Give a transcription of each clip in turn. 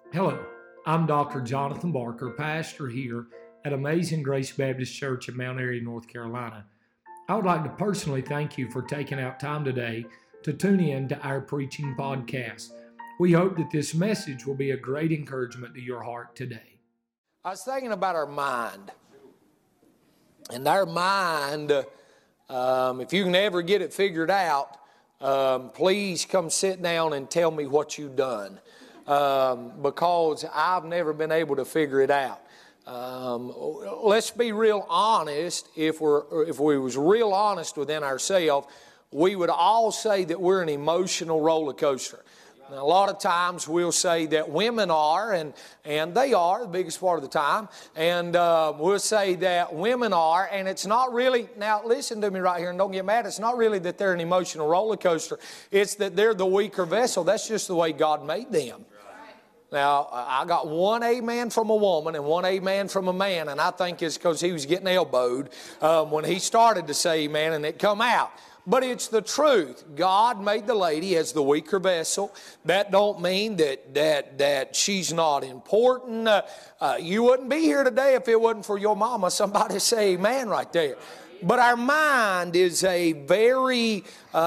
Hello, I'm Dr. Jonathan Barker, pastor here at Amazing Grace Baptist Church in Mount Airy, North Carolina. I would like to personally thank you for taking out time today to tune in to our preaching podcast. We hope that this message will be a great encouragement to your heart today. I was thinking about our mind. And our mind, if you can ever get it figured out, please come sit down and tell me what you've done. Because I've never been able to figure it out. Let's be real honest. If we was real honest within ourselves, we would all say that we're an emotional roller coaster. Now, a lot of times we'll say that women are, and they are the biggest part of the time, and we'll say that women are, and it's not really, now listen to me right here and don't get mad, it's not really that they're an emotional roller coaster, it's that they're the weaker vessel. That's just the way God made them. Now, I got one amen from a woman and one amen from a man, and I think it's because he was getting elbowed when he started to say amen and it come out. But it's the truth. God made the lady as the weaker vessel. That don't mean that she's not important. You wouldn't be here today if it wasn't for your mama. Somebody say amen right there. But our mind is a very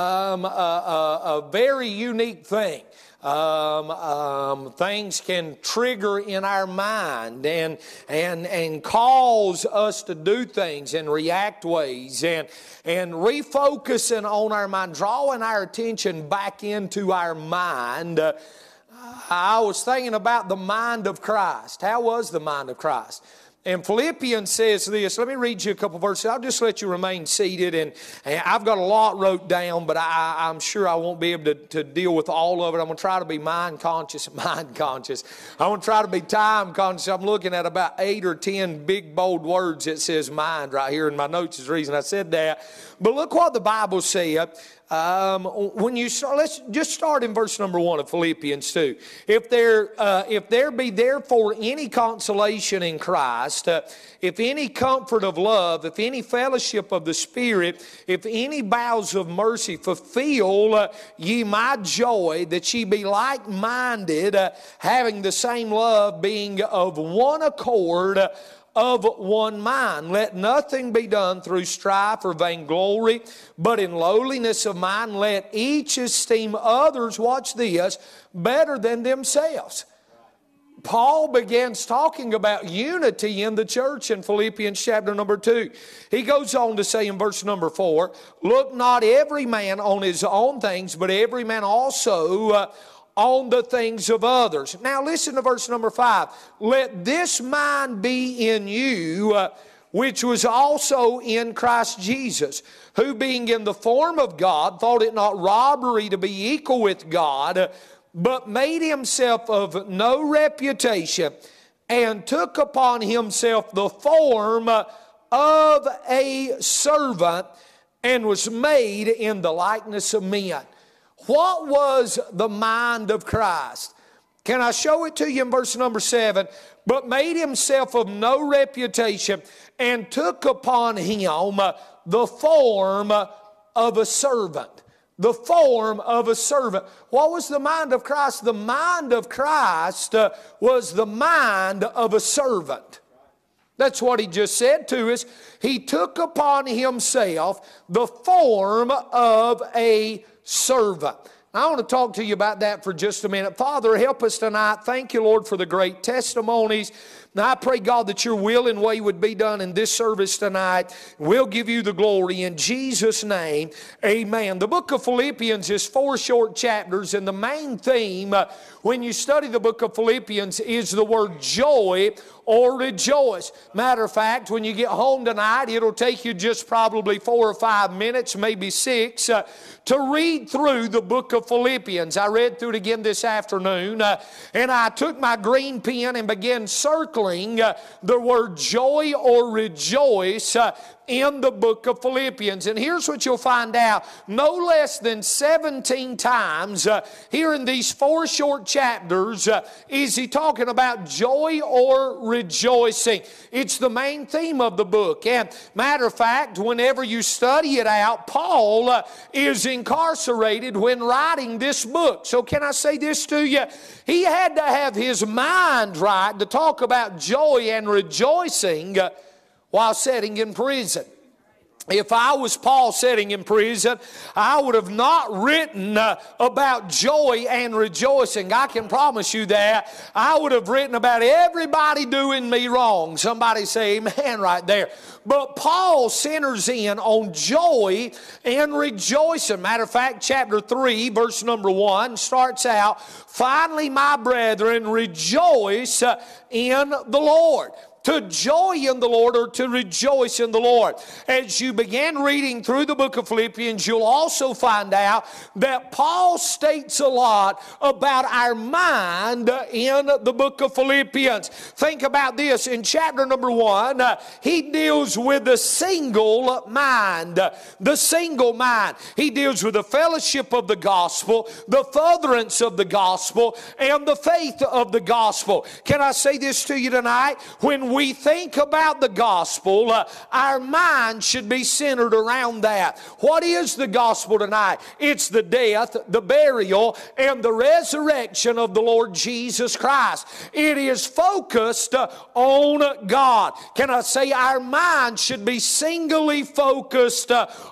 unique thing. Things can trigger in our mind and cause us to do things and react ways and refocusing on our mind, drawing our attention back into our mind. I was thinking about the mind of Christ. How was the mind of Christ? And Philippians says this. Let me read you a couple verses. I'll just let you remain seated. And I've got a lot wrote down, but I'm sure I won't be able to deal with all of it. I'm going to try to be mind conscious. I'm going to try to be time conscious. I'm looking at about 8 or 10 big, bold words that says mind right here in my notes is the reason I said that. But look what the Bible said. When you start, let's just start in verse number 1 of Philippians 2. If there be therefore any consolation in Christ, if any comfort of love, if any fellowship of the Spirit, if any bowels of mercy, fulfill ye my joy, that ye be like-minded, having the same love, being of one accord, of one mind. Let nothing be done through strife or vainglory, but in lowliness of mind let each esteem others, watch this, better than themselves. Paul begins talking about unity in the church in Philippians chapter number 2. He goes on to say in verse number 4, look not every man on his own things, but every man also on the things of others. Now listen to verse number 5. Let this mind be in you, which was also in Christ Jesus, who being in the form of God, thought it not robbery to be equal with God, but made himself of no reputation, and took upon himself the form of a servant, and was made in the likeness of men. What was the mind of Christ? Can I show it to you in verse number 7? But made himself of no reputation and took upon him the form of a servant. The form of a servant. What was the mind of Christ? The mind of Christ was the mind of a servant. That's what he just said to us. He took upon himself the form of a servant. I want to talk to you about that for just a minute. Father, help us tonight. Thank you, Lord, for the great testimonies. Now, I pray, God, that your will and way would be done in this service tonight. We'll give you the glory in Jesus' name. Amen. The book of Philippians is 4 short chapters, and the main theme when you study the book of Philippians is the word joy or rejoice. Matter of fact, when you get home tonight, it'll take you just probably 4 or 5 minutes, maybe 6, to read through the book of Philippians. I read through it again this afternoon, and I took my green pen and began circling the word joy or rejoice in the book of Philippians. And here's what you'll find out. No less than 17 times here in these 4 short chapters is he talking about joy or rejoicing. It's the main theme of the book. And matter of fact, whenever you study it out, Paul is incarcerated when writing this book. So can I say this to you? He had to have his mind right to talk about joy and rejoicing while sitting in prison. If I was Paul sitting in prison, I would have not written about joy and rejoicing. I can promise you that. I would have written about everybody doing me wrong. Somebody say amen right there. But Paul centers in on joy and rejoicing. Matter of fact, chapter 3, verse number 1 starts out, "Finally, my brethren, rejoice in the Lord." To joy in the Lord or to rejoice in the Lord. As you begin reading through the book of Philippians, you'll also find out that Paul states a lot about our mind in the book of Philippians. Think about this. In chapter number 1, he deals with the single mind. The single mind. He deals with the fellowship of the gospel, the furtherance of the gospel, and the faith of the gospel. Can I say this to you tonight? When we think about the gospel, our mind should be centered around that. What is the gospel tonight? It's the death, the burial, and the resurrection of the Lord Jesus Christ. It is focused on God. Can I say our mind should be singly focused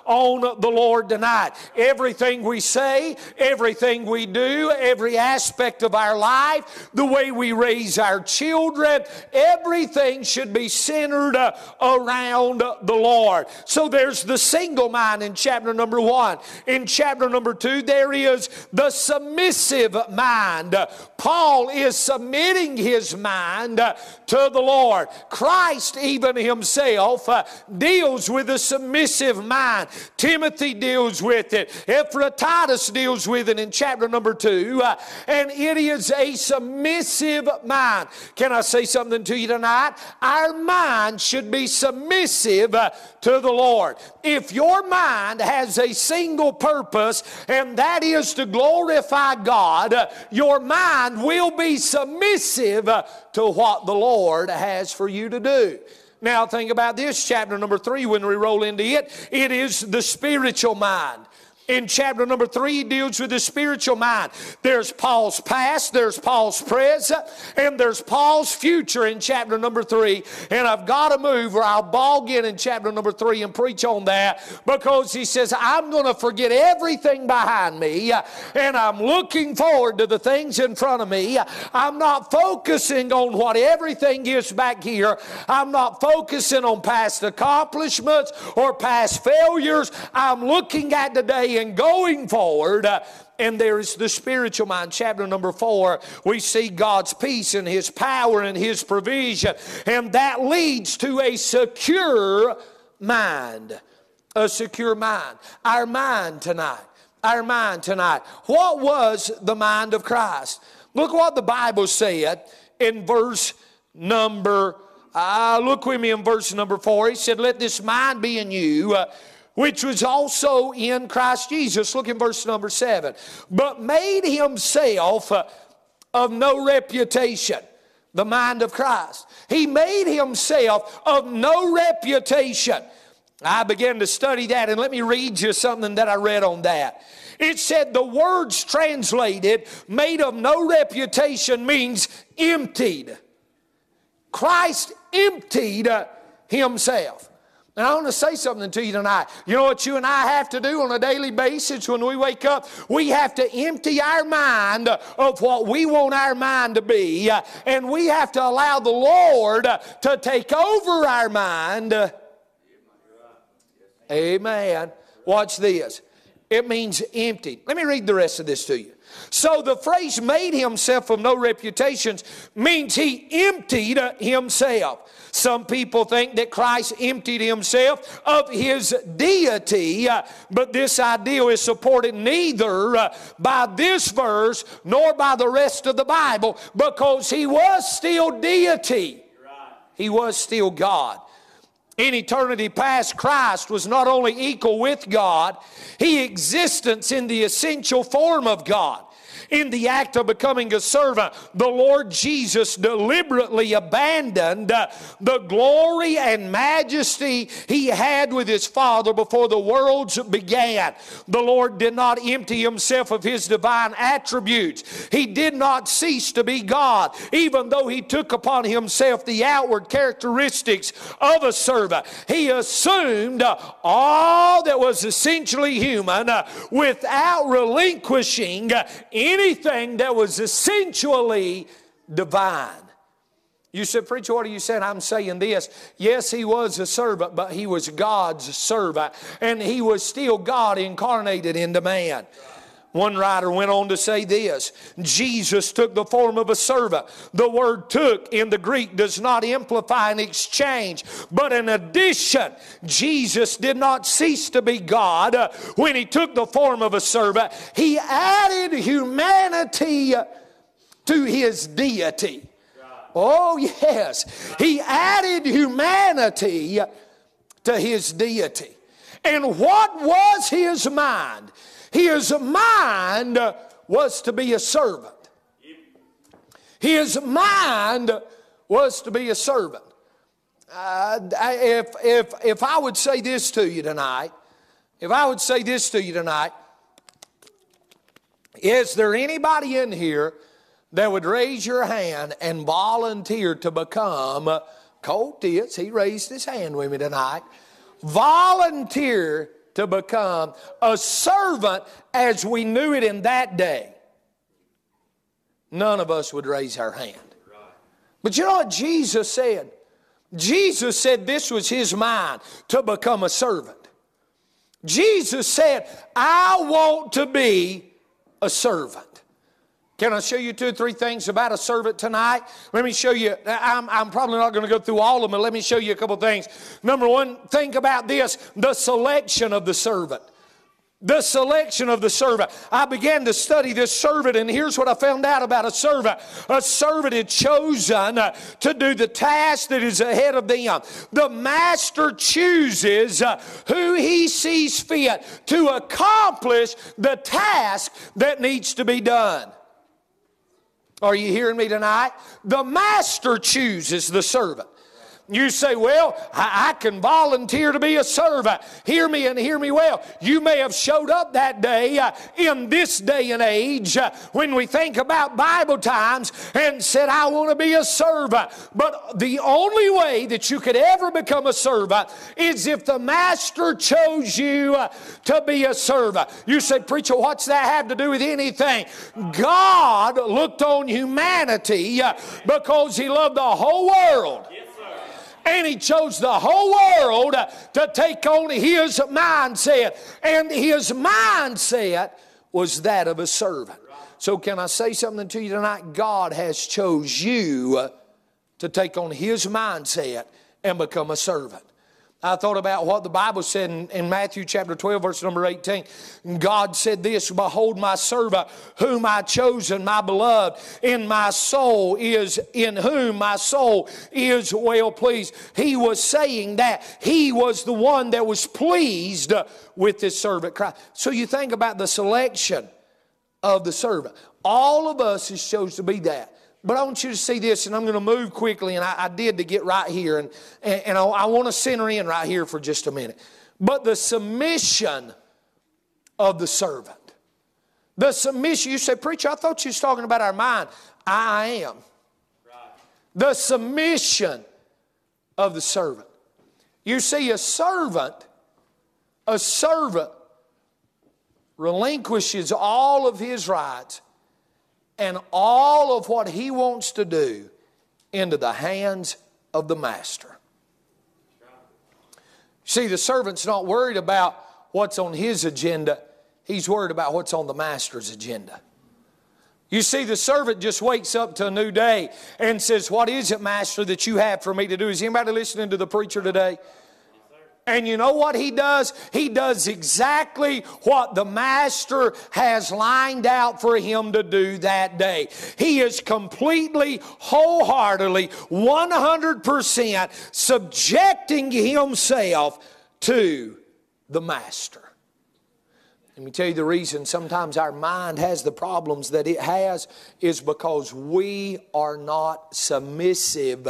on the Lord tonight? Everything we say, everything we do, every aspect of our life, the way we raise our children, everything should be centered around the Lord. So there's the single mind in chapter number 1. In chapter number 2, there is the submissive mind. Paul is submitting his mind to the Lord. Christ even himself deals with a submissive mind. Timothy deals with it. Epaphroditus deals with it in chapter number 2. And it is a submissive mind. Can I say something to you tonight? Our mind should be submissive to the Lord. If your mind has a single purpose, and that is to glorify God, your mind will be submissive to what the Lord has for you to do. Now think about this, chapter number 3, when we roll into it, it is the spiritual mind. In chapter number 3, he deals with the spiritual mind. There's Paul's past, there's Paul's present, and there's Paul's future in chapter number 3. And I've got to move or I'll bog in chapter number 3 and preach on that, because he says, I'm going to forget everything behind me and I'm looking forward to the things in front of me. I'm not focusing on what everything is back here. I'm not focusing on past accomplishments or past failures. I'm looking at today and going forward. And there is the spiritual mind. Chapter number 4, we see God's peace and His power and His provision. And that leads to a secure mind. A secure mind. Our mind tonight. Our mind tonight. What was the mind of Christ? Look what the Bible said in verse number, look with me in verse number 4. He said, let this mind be in you, which was also in Christ Jesus. Look in verse number 7. But made himself of no reputation. The mind of Christ. He made himself of no reputation. I began to study that, and let me read you something that I read on that. It said the words translated, made of no reputation, means emptied. Christ emptied himself. And I want to say something to you tonight. You know what you and I have to do on a daily basis when we wake up? We have to empty our mind of what we want our mind to be. And we have to allow the Lord to take over our mind. Amen. Watch this. It means emptied. Let me read the rest of this to you. So the phrase made himself of no reputations means he emptied himself. Some people think that Christ emptied himself of his deity, but this idea is supported neither by this verse nor by the rest of the Bible, because he was still deity. He was still God. In eternity past, Christ was not only equal with God, He existed in the essential form of God. In the act of becoming a servant, the Lord Jesus deliberately abandoned the glory and majesty He had with His Father before the worlds began. The Lord did not empty Himself of His divine attributes. He did not cease to be God, even though He took upon Himself the outward characteristics of a servant. He assumed all that was essentially human without relinquishing anything that was essentially divine. You said, preacher, what are you saying? I'm saying this. Yes, He was a servant, but He was God's servant. And He was still God incarnated into man. One writer went on to say this: Jesus took the form of a servant. The word took in the Greek does not imply an exchange, but an addition. Jesus did not cease to be God when He took the form of a servant. He added humanity to His deity. Oh yes, He added humanity to His deity. And what was His mind? His mind was to be a servant. His mind was to be a servant. If I would say this to you tonight, is there anybody in here that would raise your hand and volunteer to become, Colt Ditz, he raised his hand with me tonight, volunteer to become a servant as we knew it in that day? None of us would raise our hand. But you know what Jesus said? Jesus said this was His mind, to become a servant. Jesus said, I want to be a servant. Can I show you 2 or 3 things about a servant tonight? Let me show you. I'm probably not going to go through all of them, but let me show you a couple things. Number one, think about this: the selection of the servant. The selection of the servant. I began to study this servant, and here's what I found out about a servant. A servant is chosen to do the task that is ahead of them. The master chooses who he sees fit to accomplish the task that needs to be done. Are you hearing me tonight? The master chooses the servant. You say, well, I can volunteer to be a servant. Hear me and hear me well. You may have showed up that day in this day and age when we think about Bible times and said, I want to be a servant. But the only way that you could ever become a servant is if the master chose you to be a servant. You say, preacher, what's that have to do with anything? God looked on humanity because He loved the whole world. And He chose the whole world to take on His mindset. And His mindset was that of a servant. So can I say something to you tonight? God has chose you to take on His mindset and become a servant. I thought about what the Bible said in Matthew chapter 12, verse number 18. God said this, behold my servant, whom I chosen, my beloved, in whom my soul is well pleased. He was saying that He was the one that was pleased with His servant Christ. So you think about the selection of the servant. All of us is chosen to be that. But I want you to see this, and I'm going to move quickly, and I did to get right here, and I want to center in right here for just a minute. But the submission of the servant. The submission, you say, preacher, I thought you was talking about our mind. I am. Right. The submission of the servant. You see, a servant relinquishes all of his rights and all of what he wants to do into the hands of the master. See, the servant's not worried about what's on his agenda. He's worried about what's on the master's agenda. You see, the servant just wakes up to a new day and says, what is it, master, that you have for me to do? Is anybody listening to the preacher today? And you know what he does? He does exactly what the master has lined out for him to do that day. He is completely, wholeheartedly, 100% subjecting himself to the master. Let me tell you the reason sometimes our mind has the problems that it has is because we are not submissive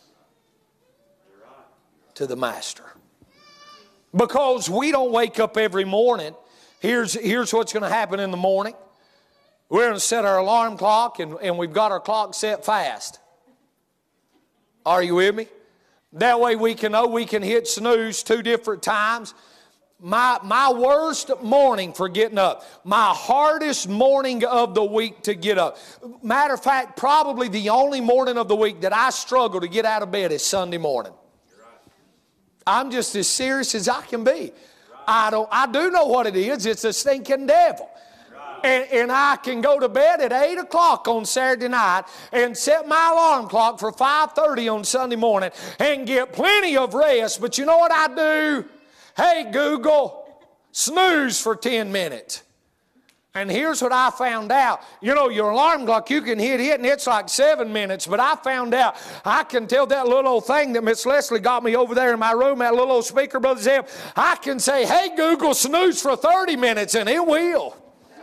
to the master. Because we don't wake up every morning. Here's what's going to happen in the morning. We're going to set our alarm clock and we've got our clock set fast. Are you with me? That way we can know we can hit snooze 2 different times. My worst morning for getting up. My hardest morning of the week to get up. Matter of fact, probably the only morning of the week that I struggle to get out of bed is Sunday morning. I'm just as serious as I can be. I do know what it is. It's a stinking devil. And I can go to bed at 8 o'clock on Saturday night and set my alarm clock for 5:30 on Sunday morning and get plenty of rest. But you know what I do? Hey, Google, snooze for 10 minutes. And here's what I found out. You know, your alarm clock, you can hit it and it's like 7 minutes. But I found out I can tell that little old thing that Miss Leslie got me over there in my room, that little old speaker, Brother Zeb, I can say, hey, Google, snooze for 30 minutes, and it will.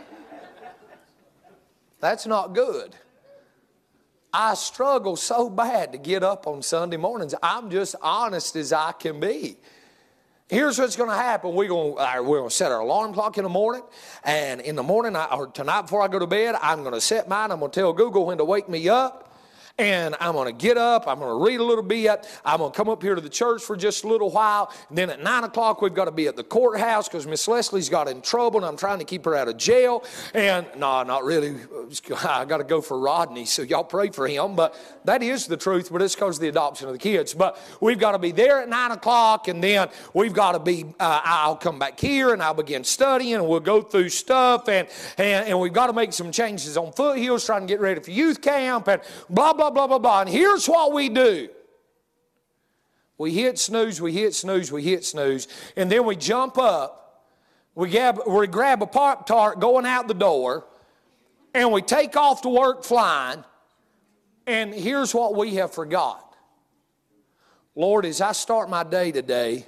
That's not good. I struggle so bad to get up on Sunday mornings. I'm just honest as I can be. Here's what's going to happen. We're going to set our alarm clock in the morning. And in the morning, or tonight before I go to bed, I'm going to set mine. I'm going to tell Google when to wake me up. And I'm going to get up. I'm going to read a little bit. I'm going to come up here to the church for just a little while. And then at 9 o'clock, we've got to be at the courthouse because Miss Leslie's got in trouble and I'm trying to keep her out of jail. And no, not really. I got to go for Rodney, so y'all pray for him. But that is the truth, but it's because of the adoption of the kids. But we've got to be there at 9 o'clock, and then we've got to be, I'll come back here and I'll begin studying, and we'll go through stuff. And we've got to make some changes on Foothills, trying to get ready for youth camp, and blah, blah, blah, blah, blah. And here's what we do. We hit snooze, we hit snooze, we hit snooze. And then we jump up. We grab a Pop-Tart going out the door. And we take off to work flying. And here's what we have forgot. Lord, as I start my day today,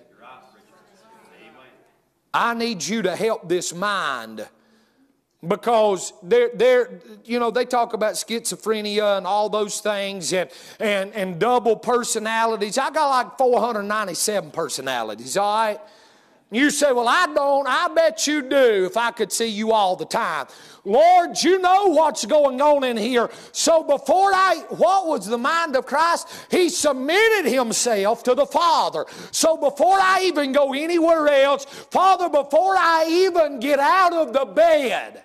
I need you to help this mind. Because they talk about schizophrenia and all those things and double personalities. I got like 497 personalities, all right? You say, well, I don't. I bet you do if I could see you all the time. Lord, you know what's going on in here. So what was the mind of Christ? He submitted himself to the Father. So before I even go anywhere else, Father, before I even get out of the bed,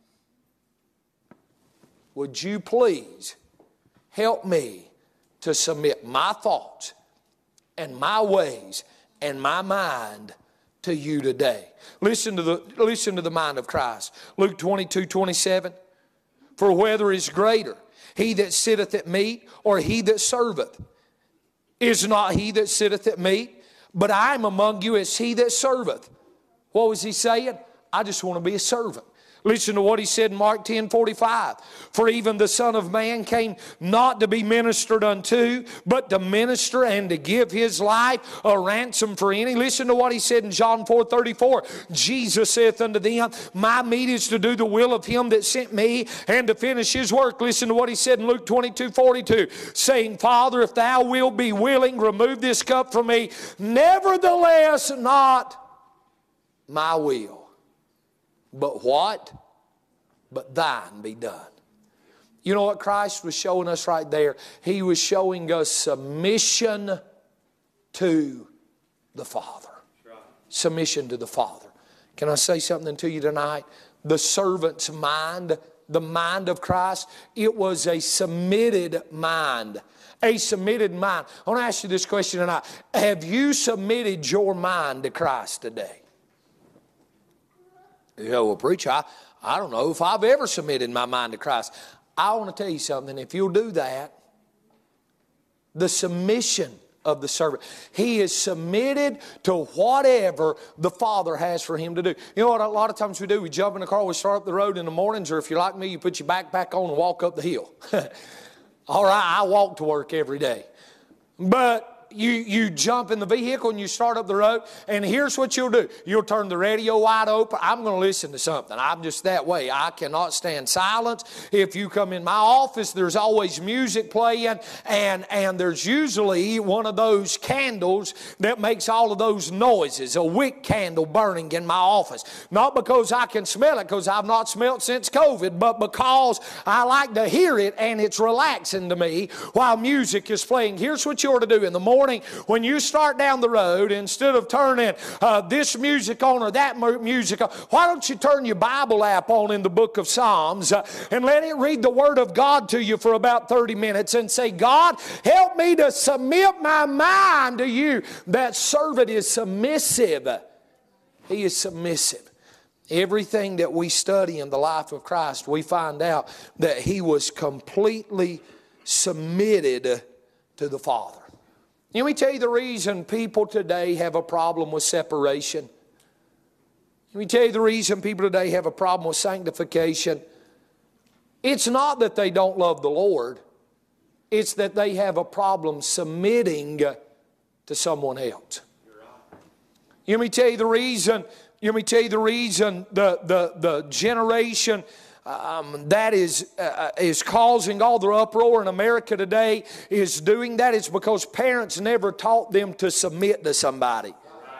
would you please help me to submit my thoughts and my ways and my mind to you today? Listen to the mind of Christ. Luke 22:27. For whether is greater, he that sitteth at meat or he that serveth? Is not he that sitteth at meat, but I am among you as he that serveth. What was he saying? I just want to be a servant. Listen to what he said in Mark 10:45. For even the Son of Man came not to be ministered unto, but to minister and to give his life a ransom for any. Listen to what he said in John 4:34. Jesus saith unto them, my meat is to do the will of him that sent me and to finish his work. Listen to what he said in Luke 22:42. Saying, Father, if thou wilt be willing, remove this cup from me. Nevertheless, not my will. But what? But thine be done. You know what Christ was showing us right there? He was showing us submission to the Father. Submission to the Father. Can I say something to you tonight? The servant's mind, the mind of Christ, it was a submitted mind. A submitted mind. I want to ask you this question tonight. Have you submitted your mind to Christ today? You know, well, preacher, I don't know if I've ever submitted my mind to Christ. I want to tell you something. If you'll do that, the submission of the servant. He is submitted to whatever the Father has for him to do. You know what a lot of times we do? We jump in the car, we start up the road in the mornings, or if you're like me, you put your backpack on and walk up the hill. All right, I walk to work every day. But you jump in the vehicle and you start up the road, and here's what you'll do. You'll turn the radio wide open. I'm going to listen to something. I'm just that way. I cannot stand silence. If you come in my office, there's always music playing, and there's usually one of those candles that makes all of those noises, a wick candle burning in my office. Not because I can smell it, because I've not smelled since COVID, but because I like to hear it, and it's relaxing to me while music is playing. Here's what you ought to do in the morning. When you start down the road, instead of turning this music on or that music on, why don't you turn your Bible app on in the book of Psalms and let it read the Word of God to you for about 30 minutes and say, God, help me to submit my mind to you. That servant is submissive. He is submissive. Everything that we study in the life of Christ, we find out that he was completely submitted to the Father. Let me tell you the reason people today have a problem with separation. Let me tell you the reason people today have a problem with sanctification. It's not that they don't love the Lord. It's that they have a problem submitting to someone else. Let me tell you the reason. Let me tell you the reason the generation that is causing all the uproar in America today is doing that. It's because parents never taught them to submit to somebody.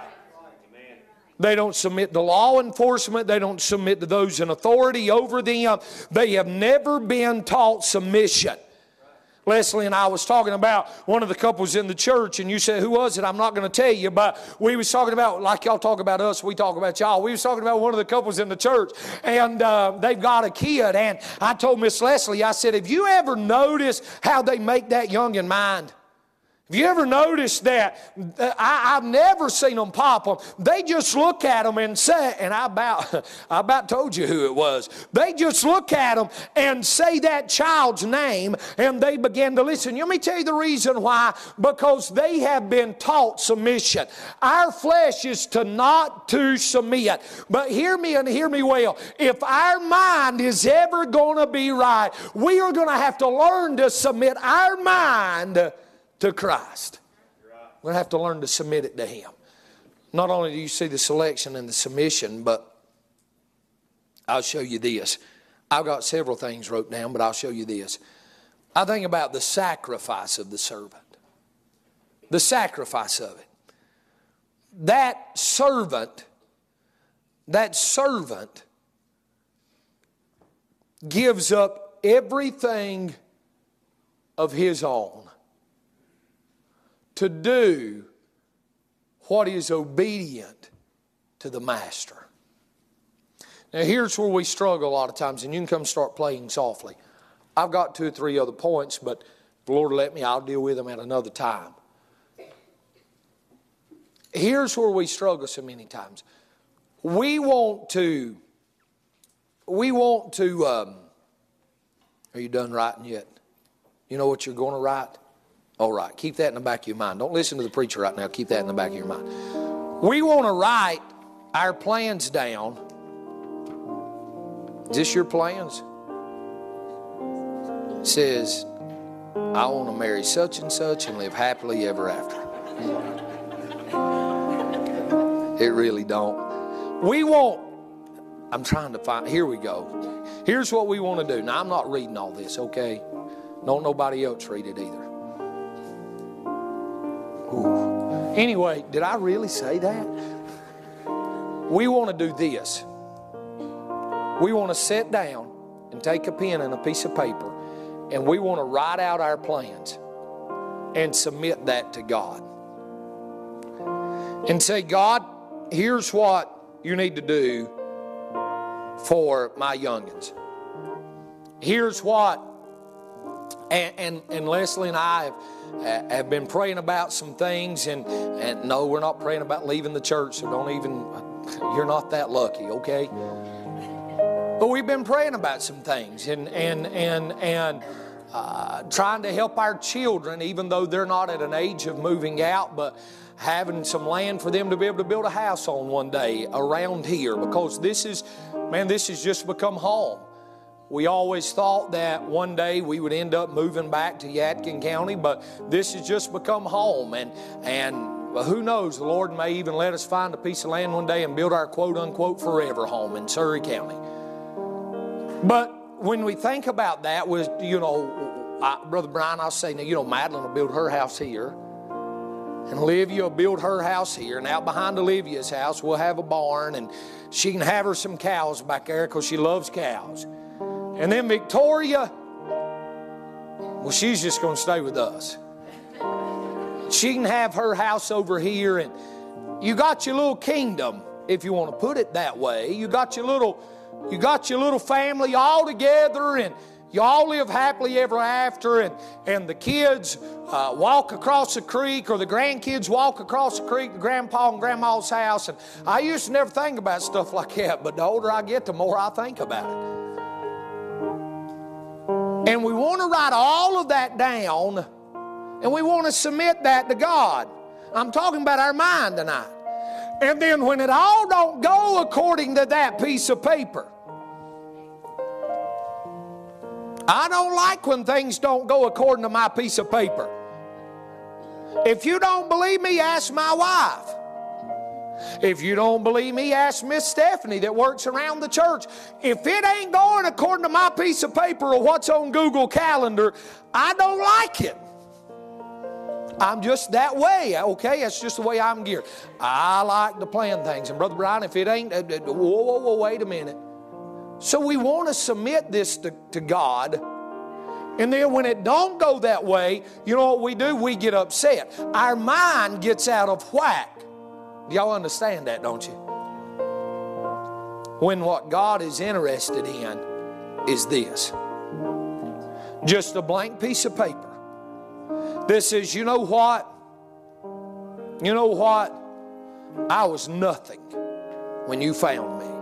They don't submit to law enforcement. They don't submit to those in authority over them. They have never been taught submission. Leslie and I was talking about one of the couples in the church, and you said, who was it? I'm not going to tell you, but we was talking about, like y'all talk about us, we talk about y'all. We was talking about one of the couples in the church, and they've got a kid, and I told Miss Leslie, I said, have you ever noticed how they make that youngin' mind? Have you ever noticed that? I've never seen them pop them. They just look at them and say, and I about told you who it was. They just look at them and say that child's name, and they begin to listen. Let me tell you the reason why. Because they have been taught submission. Our flesh is to not to submit. But hear me and hear me well. If our mind is ever going to be right, we are going to have to learn to submit our mind to Christ. We're going to have to learn to submit it to Him. Not only do you see the selection and the submission, but I'll show you this. I've got several things wrote down, but I'll show you this. I think about the sacrifice of the servant. The sacrifice of it. That servant gives up everything of his own to do what is obedient to the master. Now here's where we struggle a lot of times, and you can come start playing softly. I've got 2 or 3 other points, but if the Lord let me, I'll deal with them at another time. Here's where we struggle so many times. We want to, are you done writing yet? You know what you're going to write? All right, keep that in the back of your mind. Don't listen to the preacher right now. Keep that in the back of your mind. We want to write our plans down. Is this your plans? It says, I want to marry such and such and live happily ever after. It really don't. We want, I'm trying to find, here we go. Here's what we want to do. Now, I'm not reading all this, okay? Don't nobody else read it either. Ooh. Anyway, did I really say that? We want to do this. We want to sit down and take a pen and a piece of paper, and we want to write out our plans and submit that to God. And say, God, here's what you need to do for my youngins. Here's what, and Leslie and I have been praying about some things, and no, we're not praying about leaving the church, so don't even, you're not that lucky, okay? But we've been praying about some things, and trying to help our children, even though they're not at an age of moving out, but having some land for them to be able to build a house on one day around here, because this has just become home. We always thought that one day we would end up moving back to Yadkin County, but this has just become home. And who knows, the Lord may even let us find a piece of land one day and build our quote-unquote forever home in Surry County. But when we think about that, Brother Brian, I'll say, Madeline will build her house here, and Olivia will build her house here, and out behind Olivia's house we'll have a barn, and she can have her some cows back there because she loves cows. And then Victoria, well, she's just going to stay with us. She can have her house over here, and you got your little kingdom, if you want to put it that way. You got your little family all together, and you all live happily ever after, and the kids walk across the creek, or the grandkids walk across the creek to Grandpa and Grandma's house. And I used to never think about stuff like that, but the older I get, the more I think about it. And we want to write all of that down, and we want to submit that to God. I'm talking about our mind tonight. And then when it all don't go according to that piece of paper, I don't like when things don't go according to my piece of paper. If you don't believe me, ask my wife. If you don't believe me, ask Miss Stephanie that works around the church. If it ain't going according to my piece of paper or what's on Google Calendar, I don't like it. I'm just that way, okay? That's just the way I'm geared. I like to plan things. And Brother Brian, if it ain't, whoa, wait a minute. So we want to submit this to God. And then when it don't go that way, you know what we do? We get upset. Our mind gets out of whack. Y'all understand that, don't you? When what God is interested in is this. Just a blank piece of paper. This says, you know what? You know what? I was nothing when you found me.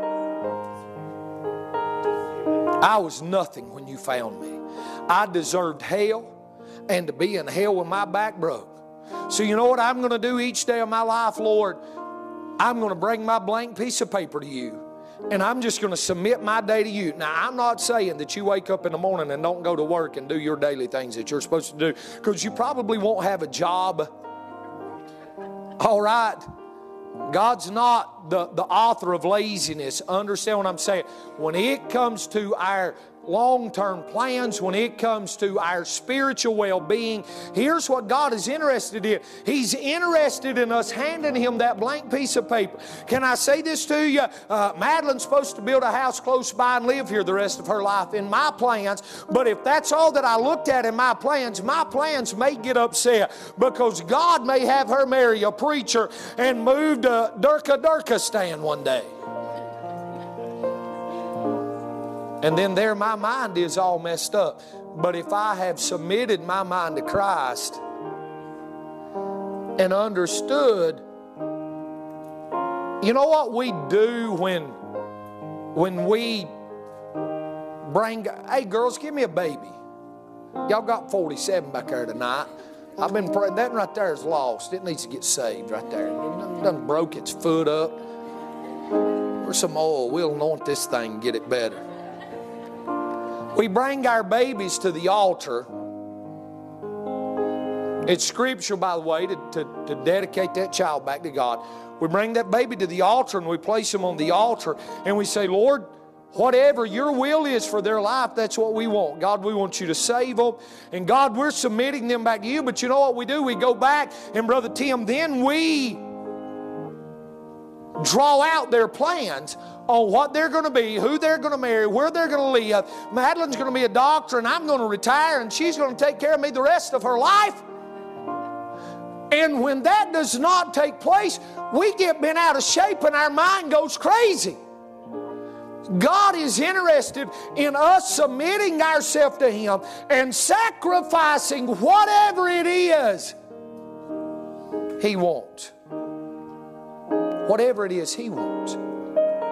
I was nothing when you found me. I deserved hell, and to be in hell with my back broke. So you know what I'm going to do each day of my life, Lord? I'm going to bring my blank piece of paper to you, and I'm just going to submit my day to you. Now, I'm not saying that you wake up in the morning and don't go to work and do your daily things that you're supposed to do, because you probably won't have a job. All right? God's not the author of laziness. Understand what I'm saying? When it comes to our long-term plans, when it comes to our spiritual well-being, here's what God is interested in. He's interested in us handing Him that blank piece of paper. Can I say this to you? Madeline's supposed to build a house close by and live here the rest of her life in my plans, but if that's all that I looked at in my plans may get upset, because God may have her marry a preacher and move to Durkistan one day. And then there my mind is all messed up. But if I have submitted my mind to Christ and understood, you know what we do when we bring, hey girls, give me a baby. Y'all got 47 back there tonight. I've been praying, that right there is lost. It needs to get saved right there. It done broke its foot up. Where's some oil? We'll anoint this thing and get it better. We bring our babies to the altar. It's scripture, by the way, to dedicate that child back to God. We bring that baby to the altar and we place them on the altar and we say, Lord, whatever your will is for their life, that's what we want. God, we want you to save them. And God, we're submitting them back to you. But you know what we do? We go back, and Brother Tim, then we draw out their plans on what they're going to be, who they're going to marry, where they're going to live. Madeline's going to be a doctor, and I'm going to retire, and she's going to take care of me the rest of her life. And when that does not take place, we get bent out of shape and our mind goes crazy. God is interested in us submitting ourselves to Him and sacrificing whatever it is He wants. Whatever it is He wants.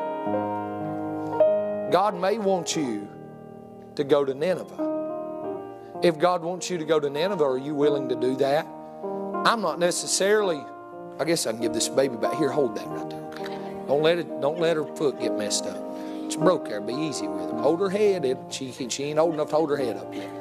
God may want you to go to Nineveh. If God wants you to go to Nineveh, are you willing to do that? I'm not necessarily, I guess I can give this baby back. Here, hold that right there. Okay? Don't let her foot get messed up. It's broke there. Be easy with her. Hold her head. She ain't old enough to hold her head up yet.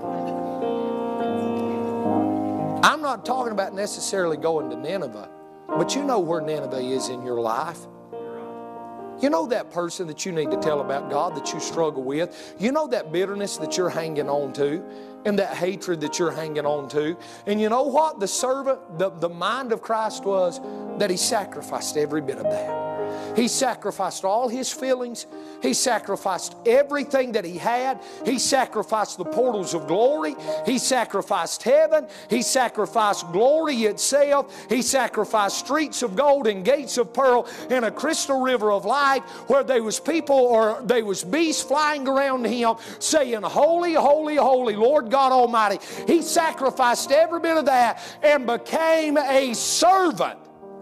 I'm not talking about necessarily going to Nineveh, but you know where Nineveh is in your life. You know that person that you need to tell about God that you struggle with. You know that bitterness that you're hanging on to and that hatred that you're hanging on to. And you know what? The servant, the mind of Christ was that He sacrificed every bit of that. He sacrificed all His feelings. He sacrificed everything that He had. He sacrificed the portals of glory. He sacrificed heaven. He sacrificed glory itself. He sacrificed streets of gold and gates of pearl and a crystal river of life where there was people or there was beasts flying around Him saying, "Holy, holy, holy, Lord God Almighty." He sacrificed every bit of that and became a servant.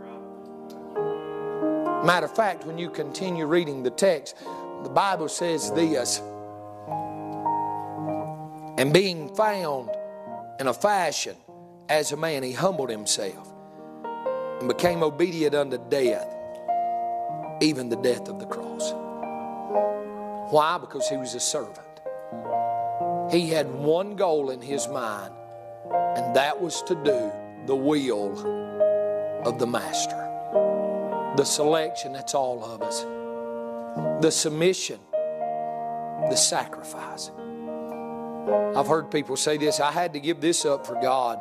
Matter of fact, when you continue reading the text, the Bible says this, "And being found in a fashion as a man, He humbled Himself and became obedient unto death, even the death of the cross." Why? Because He was a servant. He had one goal in His mind, and that was to do the will of the Master. The selection, that's all of us. The submission, the sacrifice. I've heard people say this, "I had to give this up for God."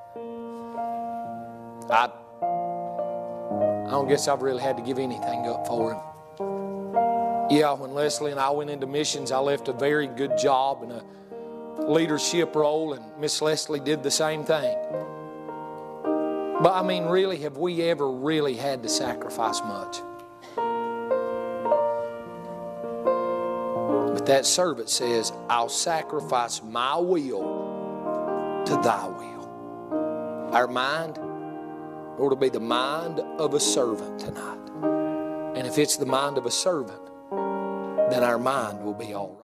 I don't guess I've really had to give anything up for Him. Yeah, when Leslie and I went into missions, I left a very good job and a leadership role, and Miss Leslie did the same thing. But I mean, really, have we ever really had to sacrifice much? But that servant says, "I'll sacrifice my will to Thy will." Our mind ought to be the mind of a servant tonight. And if it's the mind of a servant, then our mind will be all right.